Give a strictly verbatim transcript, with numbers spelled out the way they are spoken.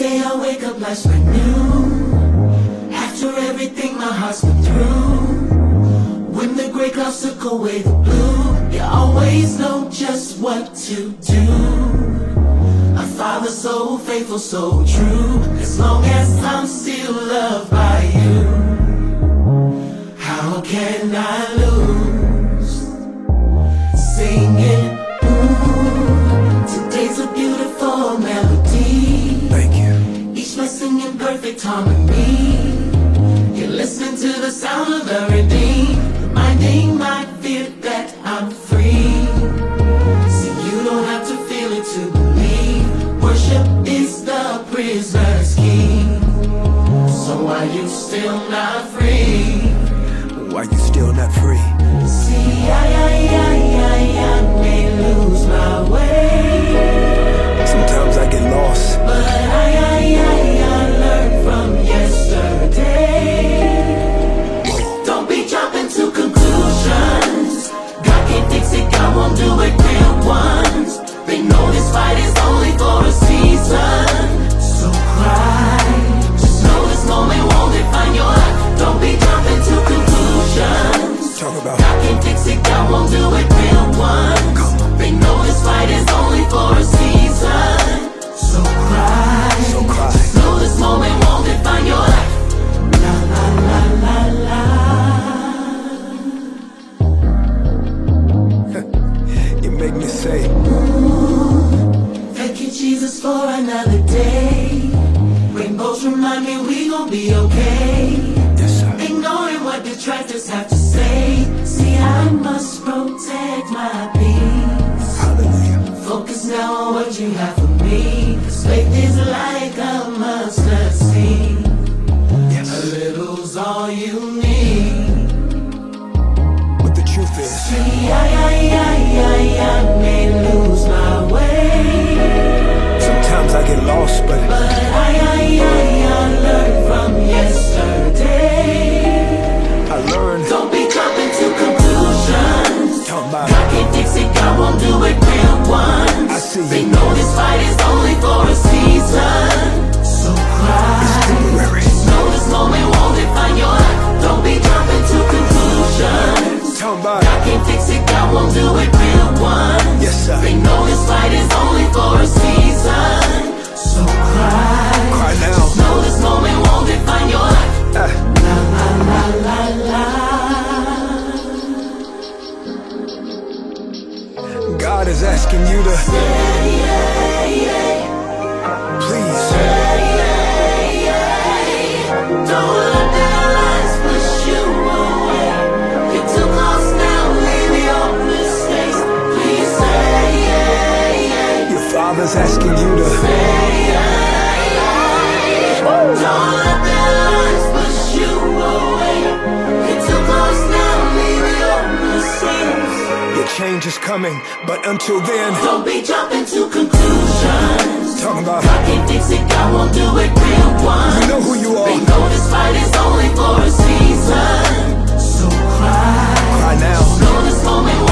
day I wake up, life's brand new. After everything my heart's been through, when the gray clouds took away the blue, you always know just what to do. A father so faithful, so true, as long as I'm still loved by you. How can I lose? Singing, ooh, today's a beautiful melody. Thank you. Each blessing in perfect harmony. You're listening to the sound of the redeemed, reminding my fear that I'm free. See, you don't have to feel it to believe. Worship is the prisoner's key. So why you still not free? Why you still not free? See, I, I, I, I, I may lose my way. Sometimes I get lost, but I, I, I, I learned from yesterday. Don't be jumping to conclusions. God can't fix it, God won't do it real ones. They know this fight is only for a season. So cry, just know this moment won't define your life. Don't be jumping to conclusions. talk about God can't fix it, God won't do it real ones. They know this fight is only for a season. So cry, so cry. just know this moment won't define your life. La la la la la. You make me say, Ooh, thank you Jesus for another day. Rainbows remind me we gon' be okay. yes sir. Ignoring what detractors have to say. See, I must protect my peace. Hallelujah. Focus now on what you have for me. Cause faith is like a mustard seed. Yes. A little's all you need. But the truth is, See, I, I, I, I, I may lose my way. sometimes I get lost, but But I, I, I, I learned from yesterday. I learned. Don't be jumping to conclusions. Talk about God can't fix it, God won't do it real ones. I see. They know this fight is only for a season. So cry, temporary. just know this moment won't define your life. Don't be jumping to conclusions. Talk about God can't fix it, God won't do it real ones. yes sir. They know this fight is only for a season. So cry, Cry now. just know this moment won't define your life. Ah, La la la la la. God is asking you to Yeah, yeah, yeah. please Yeah, yeah. Don't let their lies push you away. You're too close now, leave your mistakes. Please say yeah, yeah. your father's asking you to Say yeah, yeah. Don't let their lies push you away. You're too close now, leave your mistakes. your change is coming, but until then, Don't be jumping to conclusions. talking about God can't fix it, God won't do it real ones. you know who you They are. know this fight is only for a season. So cry, Cry now. know this moment